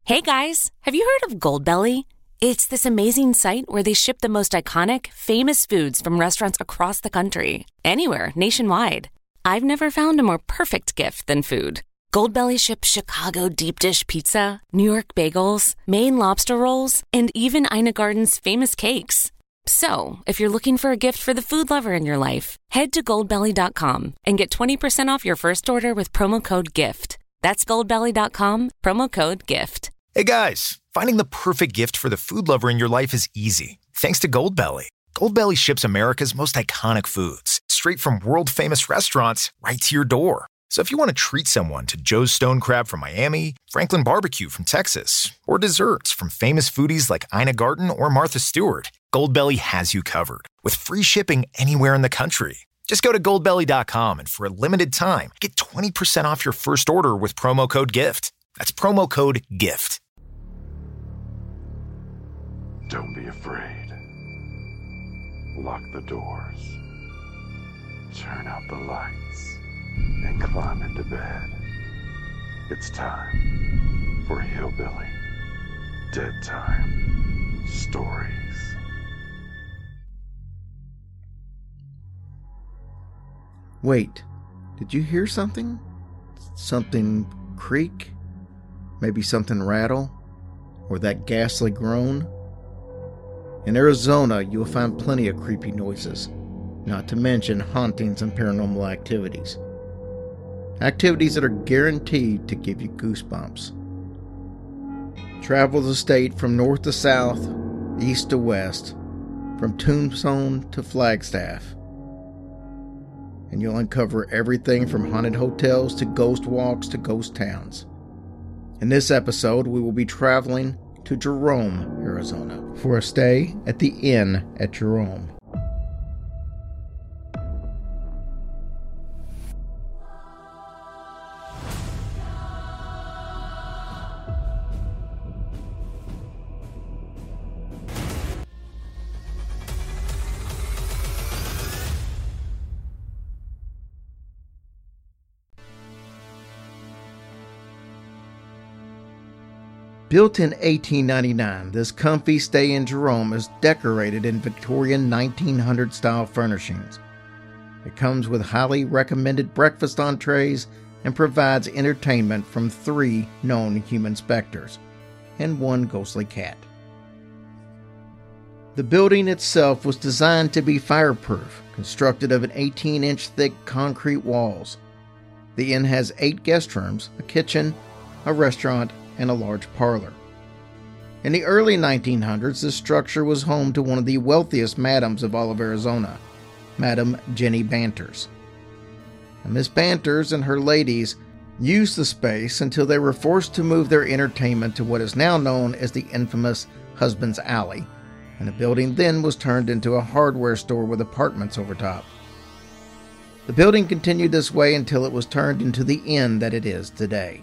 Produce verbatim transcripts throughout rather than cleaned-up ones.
Hey guys, have you heard of Goldbelly? It's this amazing site where they ship the most iconic, famous foods from restaurants across the country, anywhere, nationwide. I've never found a more perfect gift than food. Goldbelly ships Chicago deep dish pizza, New York bagels, Maine lobster rolls, and even Ina Garden's famous cakes. So, if you're looking for a gift for the food lover in your life, head to goldbelly dot com and get twenty percent off your first order with promo code GIFT. That's goldbelly dot com, promo code GIFT. Hey guys, finding the perfect gift for the food lover in your life is easy, thanks to Goldbelly. Goldbelly ships America's most iconic foods, straight from world-famous restaurants right to your door. So if you want to treat someone to Joe's Stone Crab from Miami, Franklin Barbecue from Texas, or desserts from famous foodies like Ina Garten or Martha Stewart, Goldbelly has you covered, with free shipping anywhere in the country. Just go to goldbelly dot com and for a limited time, get twenty percent off your first order with promo code GIFT. That's promo code GIFT. Don't be afraid. Lock the doors. Turn out the lights and climb into bed. It's time for Hillbilly Dead Time Stories. Wait, did you hear something? Something creak? Maybe something rattle? Or that ghastly groan? In Arizona, you will find plenty of creepy noises, not to mention hauntings and paranormal activities. Activities that are guaranteed to give you goosebumps. Travel the state from north to south, east to west, from Tombstone to Flagstaff, and you'll uncover everything from haunted hotels to ghost walks to ghost towns. In this episode, we will be traveling to Jerome, Arizona, for a stay at the Inn at Jerome. Built in eighteen ninety-nine, this comfy stay in Jerome is decorated in Victorian nineteen hundred style furnishings. It comes with highly recommended breakfast entrees and provides entertainment from three known human specters and one ghostly cat. The building itself was designed to be fireproof, constructed of an eighteen inch thick concrete walls. The inn has eight guest rooms, a kitchen, a restaurant, and a large parlor. In the early nineteen hundreds, this structure was home to one of the wealthiest madams of all of Arizona, Madam Jenny Banters. And Miss Banters and her ladies used the space until they were forced to move their entertainment to what is now known as the infamous Husband's Alley, and the building then was turned into a hardware store with apartments over top. The building continued this way until it was turned into the inn that it is today.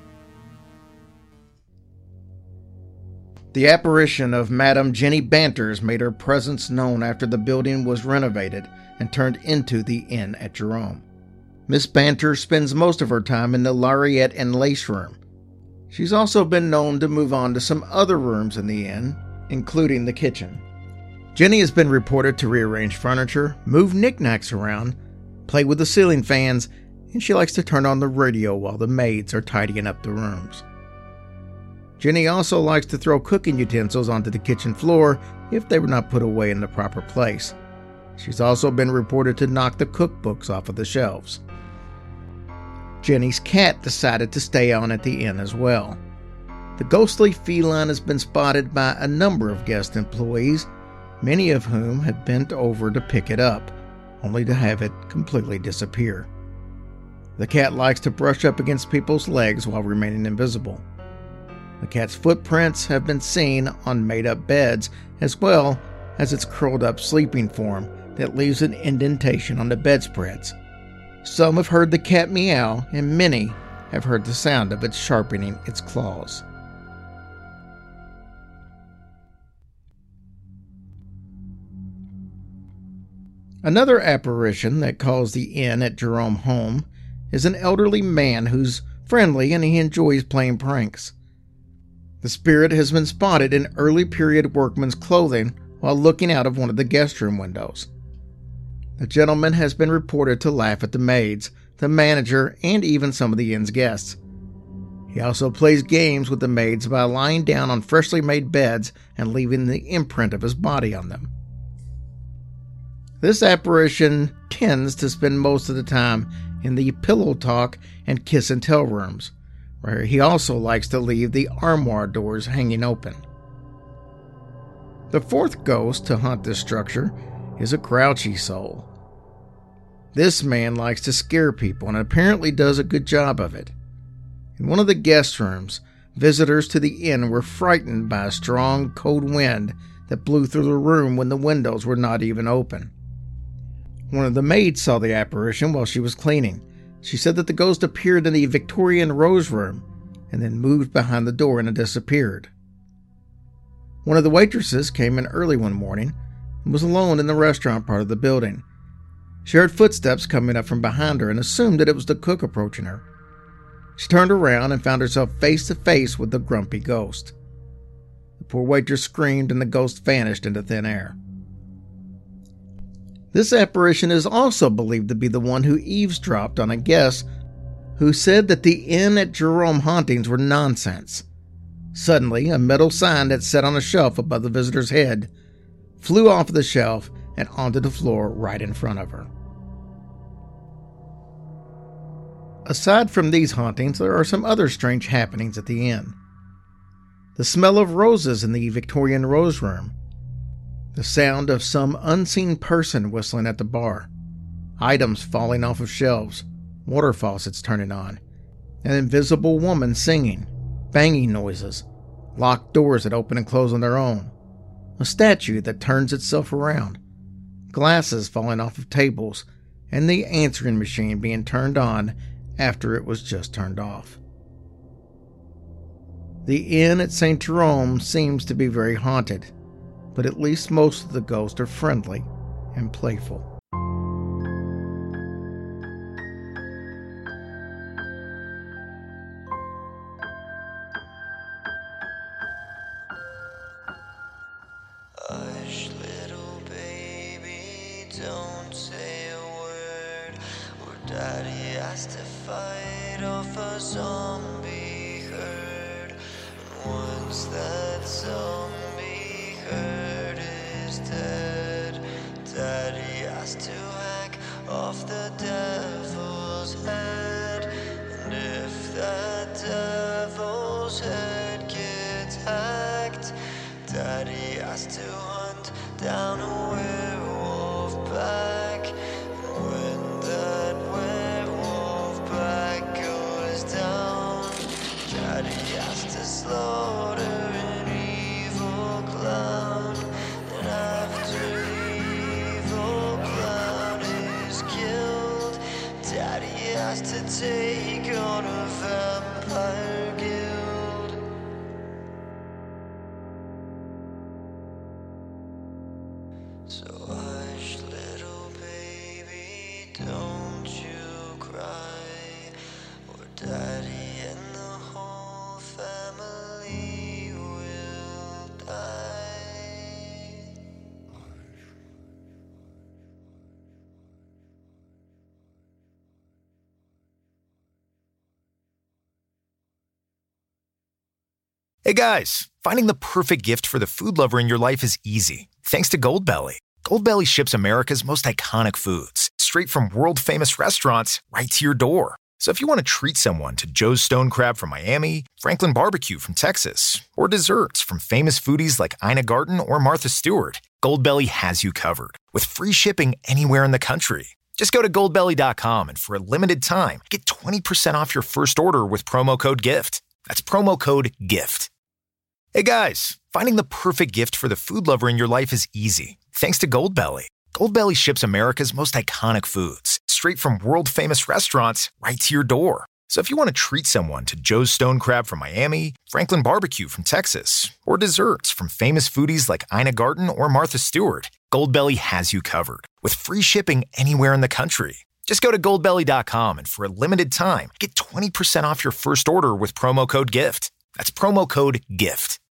The apparition of Madam Jenny Banters made her presence known after the building was renovated and turned into the Inn at Jerome. Miss Banters spends most of her time in the Lariat and Lace room. She's also been known to move on to some other rooms in the inn, including the kitchen. Jenny has been reported to rearrange furniture, move knickknacks around, play with the ceiling fans, and she likes to turn on the radio while the maids are tidying up the rooms. Jenny also likes to throw cooking utensils onto the kitchen floor if they were not put away in the proper place. She's also been reported to knock the cookbooks off of the shelves. Jenny's cat decided to stay on at the inn as well. The ghostly feline has been spotted by a number of guest employees, many of whom have bent over to pick it up, only to have it completely disappear. The cat likes to brush up against people's legs while remaining invisible. The cat's footprints have been seen on made-up beds, as well as its curled-up sleeping form that leaves an indentation on the bedspreads. Some have heard the cat meow, and many have heard the sound of it sharpening its claws. Another apparition that calls the inn at Jerome home is an elderly man who's friendly and he enjoys playing pranks. The spirit has been spotted in early period workman's clothing while looking out of one of the guest room windows. The gentleman has been reported to laugh at the maids, the manager, and even some of the inn's guests. He also plays games with the maids by lying down on freshly made beds and leaving the imprint of his body on them. This apparition tends to spend most of the time in the pillow talk and kiss and tell rooms, where he also likes to leave the armoire doors hanging open. The fourth ghost to haunt this structure is a grouchy soul. This man likes to scare people and apparently does a good job of it. In one of the guest rooms, visitors to the inn were frightened by a strong, cold wind that blew through the room when the windows were not even open. One of the maids saw the apparition while she was cleaning. She said that the ghost appeared in the Victorian rose room and then moved behind the door and disappeared. One of the waitresses came in early one morning and was alone in the restaurant part of the building. She heard footsteps coming up from behind her and assumed that it was the cook approaching her. She turned around and found herself face to face with the grumpy ghost. The poor waitress screamed and the ghost vanished into thin air. This apparition is also believed to be the one who eavesdropped on a guest who said that the inn at Jerome hauntings were nonsense. Suddenly, a metal sign that sat on a shelf above the visitor's head flew off the shelf and onto the floor right in front of her. Aside from these hauntings, there are some other strange happenings at the inn. The smell of roses in the Victorian rose room, the sound of some unseen person whistling at the bar, items falling off of shelves, water faucets turning on, an invisible woman singing, banging noises, locked doors that open and close on their own, a statue that turns itself around, glasses falling off of tables, and the answering machine being turned on after it was just turned off. The inn at Saint Jerome seems to be very haunted, but at least most of the ghosts are friendly and playful. Hush, little baby, don't say a word, or Daddy has to fight off a zombie herd. And once that zombie herd is dead, Daddy has to hack off the devil's head. And if that devil's head gets hacked, Daddy has to hunt down a werewolf pack. And when that werewolf pack goes down, Daddy has to slaughter an evil clown. And after the evil clown is killed, Daddy has to take on a vampire guild. So hush, little baby, don't you cry, or Daddy and the whole family will die. Hey guys, finding the perfect gift for the food lover in your life is easy, thanks to Goldbelly. Goldbelly ships America's most iconic foods, straight from world-famous restaurants right to your door. So if you want to treat someone to Joe's Stone Crab from Miami, Franklin Barbecue from Texas, or desserts from famous foodies like Ina Garten or Martha Stewart, Goldbelly has you covered, with free shipping anywhere in the country. Just go to goldbelly dot com and for a limited time, get twenty percent off your first order with promo code GIFT. That's promo code GIFT. Hey guys, finding the perfect gift for the food lover in your life is easy, thanks to Goldbelly. Goldbelly ships America's most iconic foods, straight from world-famous restaurants right to your door. So if you want to treat someone to Joe's Stone Crab from Miami, Franklin Barbecue from Texas, or desserts from famous foodies like Ina Garten or Martha Stewart, Goldbelly has you covered, with free shipping anywhere in the country. Just go to goldbelly dot com and for a limited time, get twenty percent off your first order with promo code GIFT. That's promo code GIFT.